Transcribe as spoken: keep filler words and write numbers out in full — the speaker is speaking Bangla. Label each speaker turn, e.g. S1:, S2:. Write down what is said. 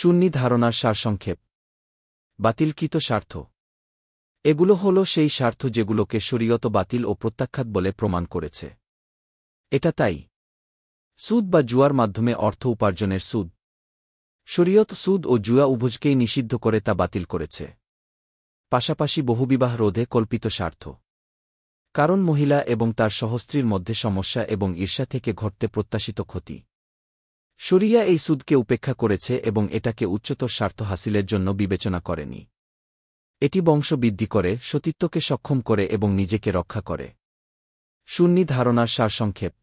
S1: সুন্নি ধারণার সারসংক্ষেপ। বাতিলকৃত স্বার্থ। এগুলো হল সেই স্বার্থ যেগুলোকে শরীয়ত বাতিল ও প্রত্যাখ্যাত বলে প্রমাণ করেছে। এটা তাই সুদ বা জুয়ার মাধ্যমে অর্থ উপার্জনের সুদ। শরীয়ত সুদ ও জুয়া উভয়কেই নিষিদ্ধ করে তা বাতিল করেছে। পাশাপাশি বহুবিবাহ রোধে কল্পিত স্বার্থ। কারণ মহিলা এবং তার সহস্ত্রীর মধ্যে সমস্যা এবং ঈর্ষা থেকে ঘটতে প্রত্যাশিত ক্ষতি। শরিয়া এই সুদকে উপেক্ষা করেছে এবং এটাকে উচ্চতর স্বার্থ হাসিলের জন্য বিবেচনা করেনি। এটি বংশ বৃদ্ধি করে, সতীত্বকে সক্ষম করে এবং নিজেকে রক্ষা করে। সুন্নি ধারণার সারসংক্ষেপ।